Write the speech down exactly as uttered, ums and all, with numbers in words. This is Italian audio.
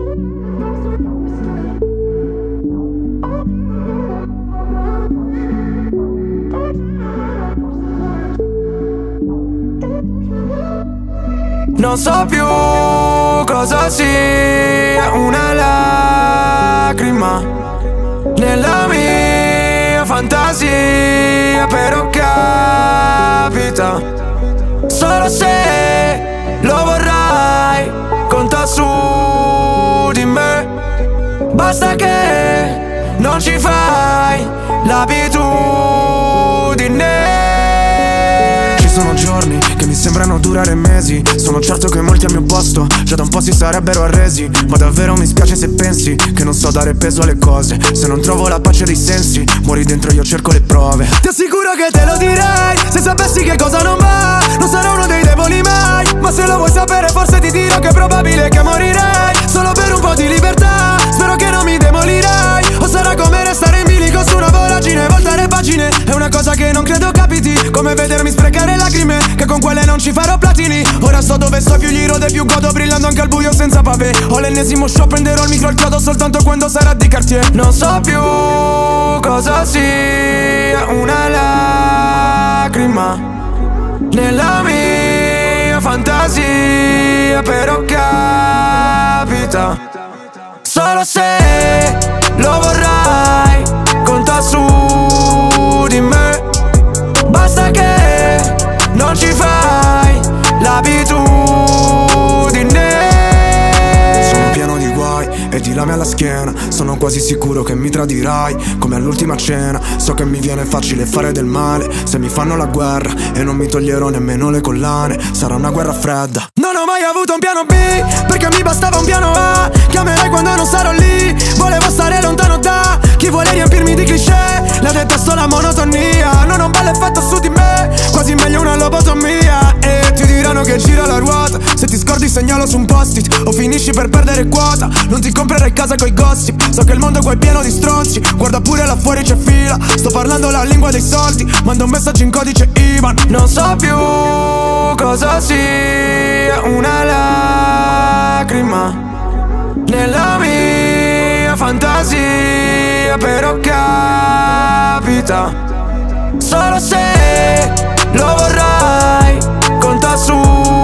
Non so più cosa sia una lacrima nella mia fantasia, però capita. Solo se lo vorrai, conta su di me. Basta che non ci fai l'abitudine. Ci sono giorni che mi sembrano durare mesi. Sono certo che molti al mio posto già da un po' si sarebbero arresi. Ma davvero mi spiace se pensi che non so dare peso alle cose. Se non trovo la pace dei sensi, muori dentro, io cerco le prove. Ti assicuro che te lo direi se sapessi che cosa non va. Non sarò uno dei deboli mai, ma se lo vuoi sapere forse ti dirò che è probabile che morirei solo per un po' di libertà. Spero che non mi demolirai, o sarà come restare in bilico su una voragine. Voltare pagine è una cosa che non credo capiti, come vedermi sprecare lacrime che con quelle non ci farò platini. Ora sto dove sto, più gli rode più godo, brillando anche al buio senza pavé. Ho l'ennesimo show, prenderò il micro al chiodo soltanto quando sarà di Cartier. Non so più cosa sia una lacrima nella mia fantasia, però capita. Solo se lo vorrai, conta su di me. Basta che non ci fai l'abitudine. Sono pieno di guai e di lame alla schiena. Sono quasi sicuro che mi tradirai come all'ultima cena. So che mi viene facile fare del male se mi fanno la guerra, e non mi toglierò nemmeno le collane. Sarà una guerra fredda. Non ho mai avuto un piano B, perché mi bastava un piano A. Chiamerai quando non sarò lì. Volevo stare lontano da chi vuole riempirmi di cliché. La detesto la monotonia, non ho un bel effetto su di me, quasi meglio una lobotomia. E ti diranno che gira la ruota, se ti scordi segnalo su un post-it o finisci per perdere quota. Non ti comprerai casa coi gossip, so che il mondo qua è pieno di stronzi. Guarda pure là fuori c'è fila, sto parlando la lingua dei soldi. Mando un messaggio in codice I B A N. Non so più cosa sia una lacrima nella mia fantasia, però capita. Solo se lo vorrai, conta su